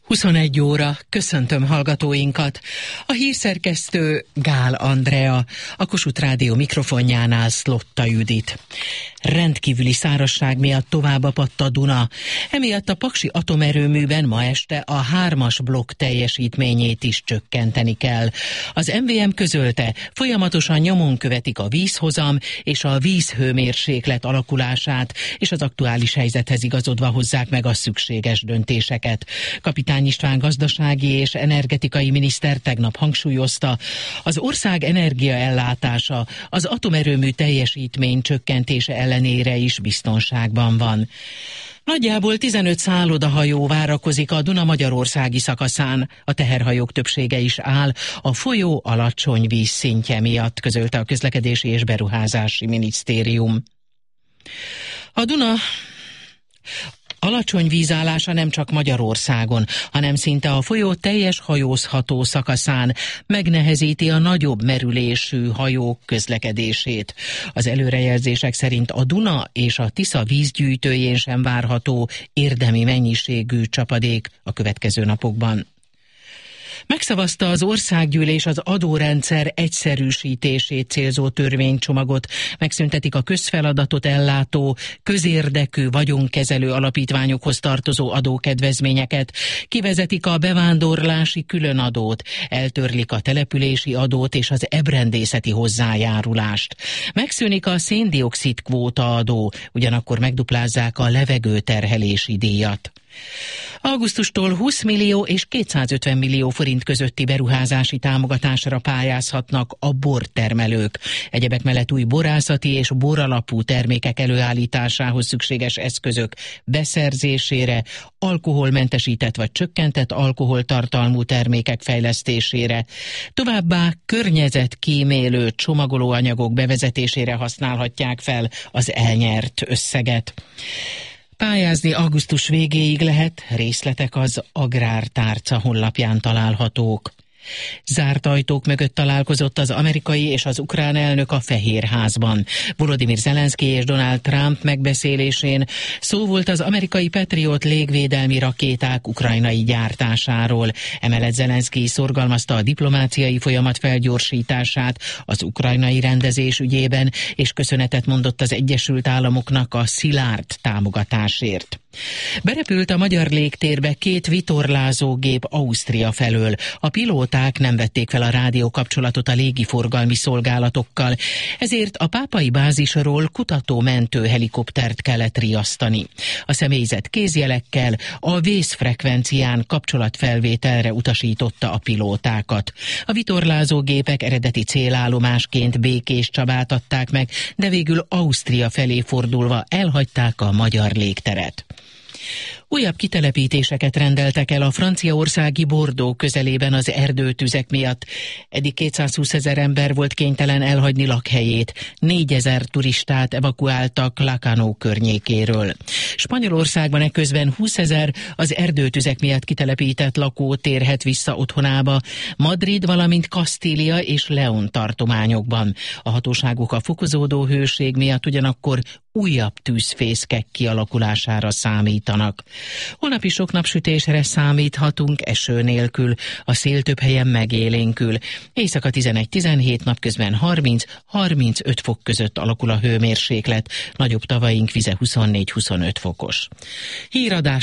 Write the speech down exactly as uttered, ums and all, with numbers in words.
huszonegy óra, köszöntöm hallgatóinkat. A hírszerkesztő Gál Andrea, a Kossuth Rádió mikrofonjánál Szlotta Judit. Rendkívüli szárazság miatt tovább apadt a Duna. Emiatt a paksi atomerőműben ma este a hármas blokk teljesítményét is csökkenteni kell. Az em vé em közölte, folyamatosan nyomon követik a vízhozam és a vízhőmérséklet alakulását, és az aktuális helyzethez igazodva hozzák meg a szükséges döntéseket. Kapitány István gazdasági és energetikai miniszter tegnap hangsúlyozta, az ország energiaellátása az atomerőmű teljesítmény csökkentése ellenére is biztonságban van. Nagyjából tizenöt szállodahajó várakozik a Duna magyarországi szakaszán. A teherhajók többsége is áll a folyó alacsony vízszintje miatt, közölte a Közlekedési és Beruházási Minisztérium. A Duna alacsony vízállása nem csak Magyarországon, hanem szinte a folyó teljes hajózható szakaszán megnehezíti a nagyobb merülésű hajók közlekedését. Az előrejelzések szerint a Duna és a Tisza vízgyűjtőjén sem várható érdemi mennyiségű csapadék a következő napokban. Megszavazta az országgyűlés az adórendszer egyszerűsítését célzó törvénycsomagot, megszüntetik a közfeladatot ellátó, közérdekű vagyonkezelő alapítványokhoz tartozó adókedvezményeket, kivezetik a bevándorlási különadót, eltörlik a települési adót és az ebrendészeti hozzájárulást. Megszűnik a széndioxid kvóta adó, ugyanakkor megduplázzák a levegőterhelési díjat. Augusztustól húsz millió és kétszázötven millió forint közötti beruházási támogatásra pályázhatnak a bortermelők. Egyebek mellett új borászati és boralapú termékek előállításához szükséges eszközök beszerzésére, alkoholmentesített vagy csökkentett alkoholtartalmú termékek fejlesztésére, továbbá környezetkímélő csomagolóanyagok bevezetésére használhatják fel az elnyert összeget. Pályázni augusztus végéig lehet, részletek az Agrártárca honlapján találhatók. Zárt ajtók mögött találkozott az amerikai és az ukrán elnök a Fehérházban. Volodymyr Zelenszky és Donald Trump megbeszélésén szó volt az amerikai Patriot légvédelmi rakéták ukrajnai gyártásáról. Emellett Zelenszky szorgalmazta a diplomáciai folyamat felgyorsítását az ukrajnai rendezés ügyében, és köszönetet mondott az Egyesült Államoknak a szilárd támogatásért. Berepült a magyar légtérbe két vitorlázógép Ausztria felől. A pilóták nem vették fel a rádiókapcsolatot a légiforgalmi szolgálatokkal, ezért a pápai bázisról kutató-mentő helikoptert kellett riasztani. A személyzet kézjelekkel a vészfrekvencián kapcsolatfelvételre utasította a pilótákat. A vitorlázógépek eredeti célállomásként Békéscsabát adták meg, de végül Ausztria felé fordulva elhagyták a magyar légteret. Újabb kitelepítéseket rendeltek el a franciaországi Bordeaux közelében az erdőtüzek miatt. Eddig kétszázhúszezer ember volt kénytelen elhagyni lakhelyét. négyezer turistát evakuáltak Lacanau környékéről. Spanyolországban eközben húszezer az erdőtüzek miatt kitelepített lakó térhet vissza otthonába, Madrid, valamint Kastília és León tartományokban. A hatóságok a fokozódó hőség miatt ugyanakkor újabb tűzfészkek kialakulására számítanak. Holnap is sok napsütésre számíthatunk, eső nélkül, a szél több helyen megélénkül. Éjszaka tizenegy-tizenhét, napközben harminc-harmincöt fok között alakul a hőmérséklet, nagyobb tavaink vize huszonnégy-huszonöt fokos. Híradás